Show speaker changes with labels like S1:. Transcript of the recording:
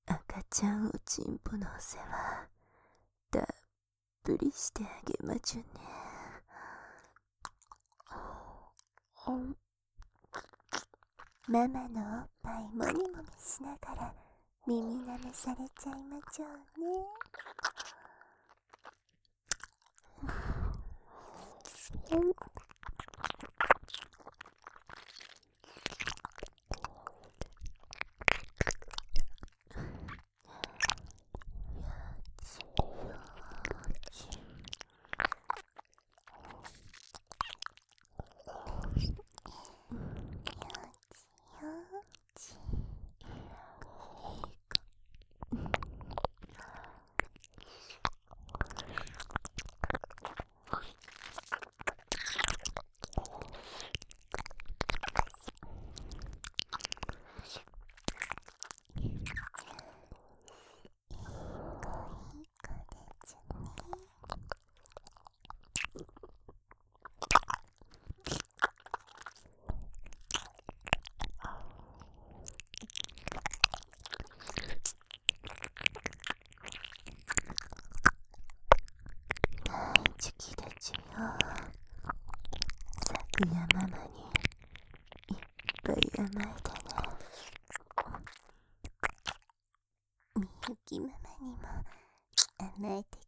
S1: 赤ちゃんおちんぽのお世話たっぷりしてあげまちゅね。ママのおっぱいもみもみしながら耳舐めされちゃいまちょうね。チュキレチュよ。昨夜ママにいっぱい甘えたね。みゆきママにも甘えて